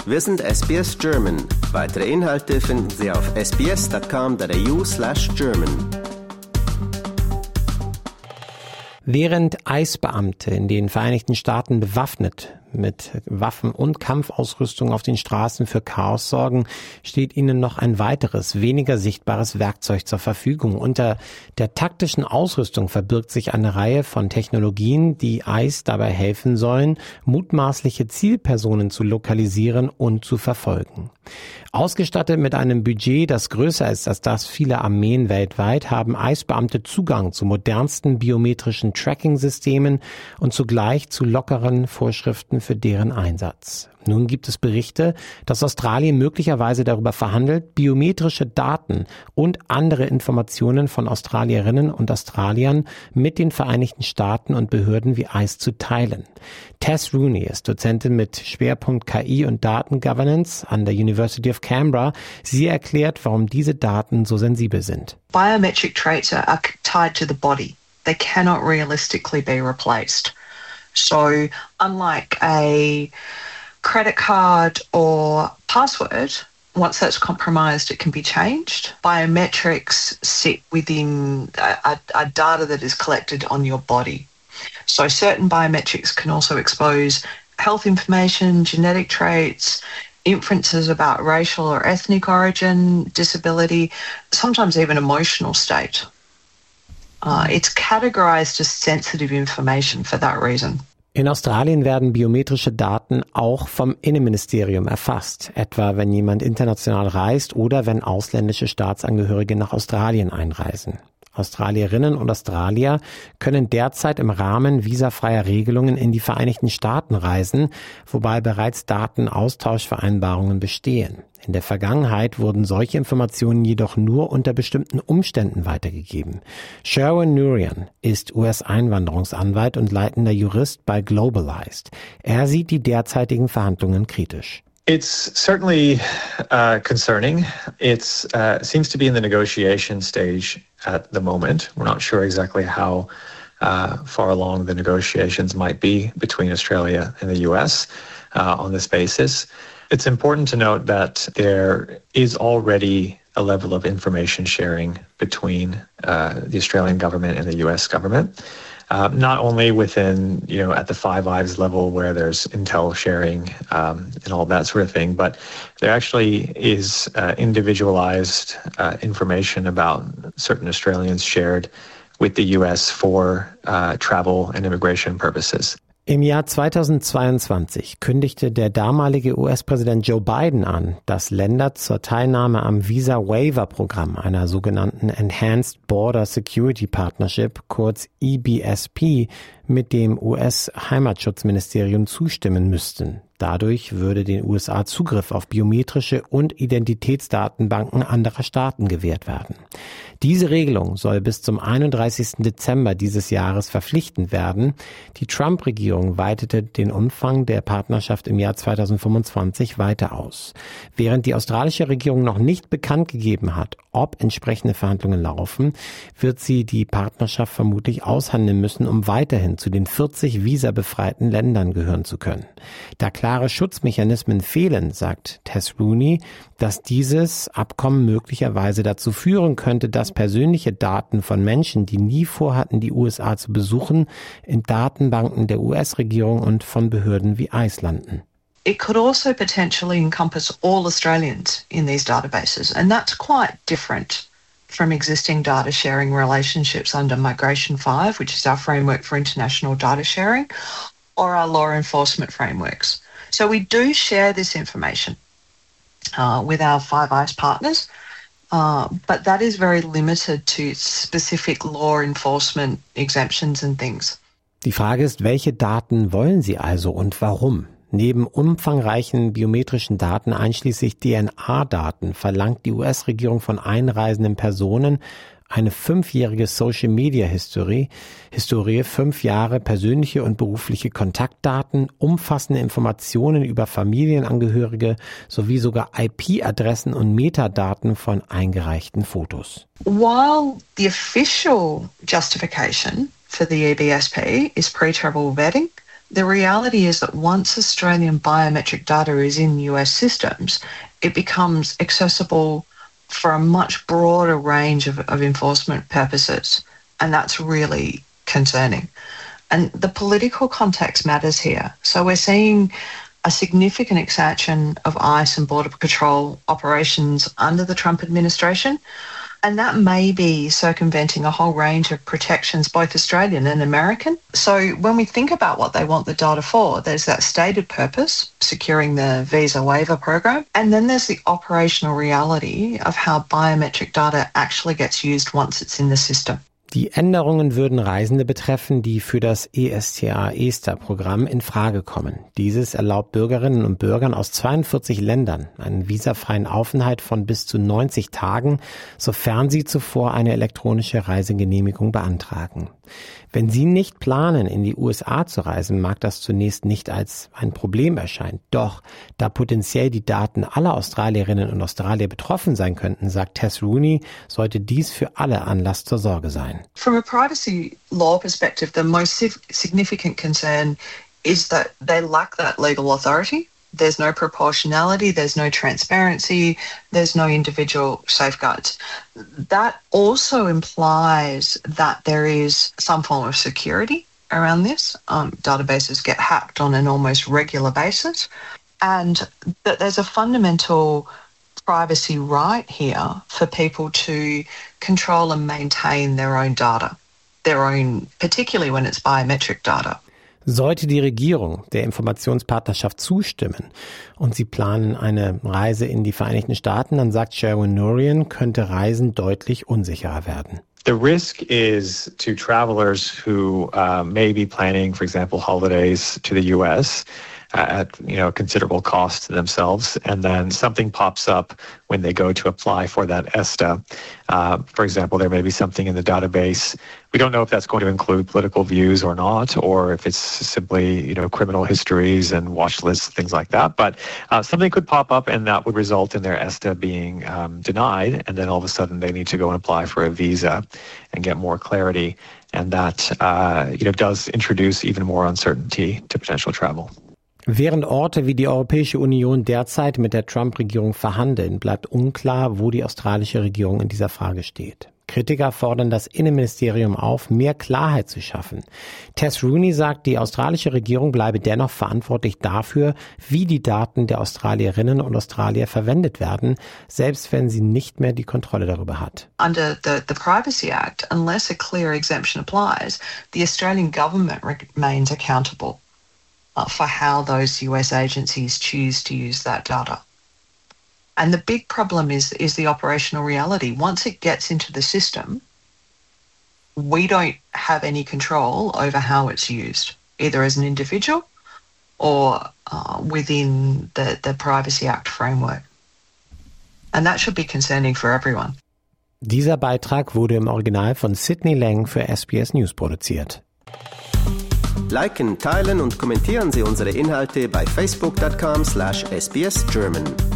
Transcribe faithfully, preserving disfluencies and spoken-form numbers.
Wir sind S B S German. Weitere Inhalte finden Sie auf sbs.com.au slash German. Während I C E-Beamte in den Vereinigten Staaten bewaffnet mit Waffen und Kampfausrüstung auf den Straßen für Chaos sorgen, steht ihnen noch ein weiteres, weniger sichtbares Werkzeug zur Verfügung. Unter der taktischen Ausrüstung verbirgt sich eine Reihe von Technologien, die I C E dabei helfen sollen, mutmaßliche Zielpersonen zu lokalisieren und zu verfolgen. Ausgestattet mit einem Budget, das größer ist als das vieler Armeen weltweit, haben I C E-Beamte Zugang zu modernsten biometrischen Tracking-Systemen und zugleich zu lockeren Vorschriften für deren Einsatz. Nun gibt es Berichte, dass Australien möglicherweise darüber verhandelt, biometrische Daten und andere Informationen von Australierinnen und Australiern mit den Vereinigten Staaten und Behörden wie I C E zu teilen. Tess Rooney ist Dozentin mit Schwerpunkt K I und Datengovernance an der University of Canberra. Sie erklärt, warum diese Daten so sensibel sind. Biometric traits are tied to the body. They cannot realistically be replaced. So unlike a credit card or password, once that's compromised, it can be changed. Biometrics sit within a, a data that is collected on your body. So certain biometrics can also expose health information, genetic traits, inferences about racial or ethnic origin, disability, sometimes even emotional state. Uh, it's categorized as sensitive information for that reason. In Australien werden biometrische Daten auch vom Innenministerium erfasst, etwa wenn jemand international reist oder wenn ausländische Staatsangehörige nach Australien einreisen. Australierinnen und Australier können derzeit im Rahmen visafreier Regelungen in die Vereinigten Staaten reisen, wobei bereits Datenaustauschvereinbarungen bestehen. In der Vergangenheit wurden solche Informationen jedoch nur unter bestimmten Umständen weitergegeben. Sherwin Nurian ist U S-Einwanderungsanwalt und leitender Jurist bei Globalized. Er sieht die derzeitigen Verhandlungen kritisch. It's certainly uh, concerning. It uh, seems to be in the negotiation stage at the moment. We're not sure exactly how uh, far along the negotiations might be between Australia and the U S uh, on this basis. It's important to note that there is already a level of information sharing between uh, the Australian government and the U S government. Uh, not only within, you know, at the Five Eyes level where there's intel sharing um, and all that sort of thing, but there actually is uh, individualized uh, information about certain Australians shared with the U S for uh, travel and immigration purposes. Im Jahr zweitausendzweiundzwanzig kündigte der damalige U S-Präsident Joe Biden an, dass Länder zur Teilnahme am Visa-Waiver-Programm, einer sogenannten Enhanced Border Security Partnership, kurz E B S P, mit dem U S-Heimatschutzministerium zustimmen müssten. Dadurch würde den U S A Zugriff auf biometrische und Identitätsdatenbanken anderer Staaten gewährt werden. Diese Regelung soll bis zum einunddreißigsten Dezember dieses Jahres verpflichtend werden. Die Trump-Regierung weitete den Umfang der Partnerschaft im Jahr zweitausendfünfundzwanzig weiter aus. Während die australische Regierung noch nicht bekannt gegeben hat, ob entsprechende Verhandlungen laufen, wird sie die Partnerschaft vermutlich aushandeln müssen, um weiterhin zu den vierzig visabefreiten Ländern gehören zu können. Da klare Schutzmechanismen fehlen, sagt Tess Rooney, dass dieses Abkommen möglicherweise dazu führen könnte, dass persönliche Daten von Menschen, die nie vorhatten, die U S A zu besuchen, in Datenbanken der U S-Regierung und von Behörden wie I C E landen. It could also potentially encompass all Australians in these databases, and that's quite different from existing data sharing relationships under Migration five, which is our framework for international data sharing, or our law enforcement frameworks. So we do share this information uh, with our Five Eyes partners, uh, but that is very limited to specific law enforcement exemptions and things. Die Frage ist, welche Daten wollen Sie also und warum? Neben umfangreichen biometrischen Daten einschließlich D N A-Daten verlangt die U S-Regierung von einreisenden Personen eine fünfjährige Social-Media-Historie, Historie, fünf Jahre persönliche und berufliche Kontaktdaten, umfassende Informationen über Familienangehörige sowie sogar I P-Adressen und Metadaten von eingereichten Fotos. While the official justification for the E B S P is pre-travel vetting, The reality is that once Australian biometric data is in U S systems, it becomes accessible for a much broader range of, of enforcement purposes, and that's really concerning. And the political context matters here. So we're seeing a significant expansion of ICE and Border Patrol operations under the Trump administration, and that may be circumventing a whole range of protections, both Australian and American. So when we think about what they want the data for, there's that stated purpose, securing the visa waiver program, and then there's the operational reality of how biometric data actually gets used once it's in the system. Die Änderungen würden Reisende betreffen, die für das E S T A-E S T A-Programm in Frage kommen. Dieses erlaubt Bürgerinnen und Bürgern aus zweiundvierzig Ländern einen visafreien Aufenthalt von bis zu neunzig Tagen, sofern sie zuvor eine elektronische Reisegenehmigung beantragen. Wenn Sie nicht planen, in die U S A zu reisen, mag das zunächst nicht als ein Problem erscheinen. Doch, da potenziell die Daten aller Australierinnen und Australier betroffen sein könnten, sagt Tess Rooney, sollte dies für alle Anlass zur Sorge sein. From a privacy law perspective, the most significant concern is that they lack that legal authority. There's no proportionality, there's no transparency, there's no individual safeguards. That also implies that there is some form of security around this. Um, databases get hacked on an almost regular basis, and that there's a fundamental privacy right here for people to control and maintain their own data, their own, particularly when it's biometric data. Sollte die Regierung der Informationspartnerschaft zustimmen und sie planen eine Reise in die Vereinigten Staaten, dann sagt Sherwin Nurian, könnte Reisen deutlich unsicherer werden. The risk is to travelers who uh, may be planning, for example, holidays to the U S at you know considerable cost to themselves, and then something pops up when they go to apply for that E S T A. Uh, for example, there may be something in the database. We don't know if that's going to include political views or not, or if it's simply you know criminal histories and watch lists, things like that. But uh, something could pop up, and that would result in their E S T A being um, denied, and then all of a sudden they need to go and apply for a visa and get more clarity, and that uh, you know does introduce even more uncertainty to potential travel. Während Orte wie die Europäische Union derzeit mit der Trump-Regierung verhandeln, bleibt unklar, wo die australische Regierung in dieser Frage steht. Kritiker fordern das Innenministerium auf, mehr Klarheit zu schaffen. Tess Rooney sagt, die australische Regierung bleibe dennoch verantwortlich dafür, wie die Daten der Australierinnen und Australier verwendet werden, selbst wenn sie nicht mehr die Kontrolle darüber hat. Under the, the Privacy Act, unless a clear exemption applies, the Australian government remains accountable Uh, for how those U S agencies choose to use that data. And the big problem is, is the operational reality. Once it gets into the system, we don't have any control over how it's used, either as an individual or uh, within the, the Privacy Act framework. And that should be concerning for everyone. Dieser Beitrag wurde im Original von Sydney Lang für S B S News produziert. Liken, teilen und kommentieren Sie unsere Inhalte bei facebook dot com slash S B S German.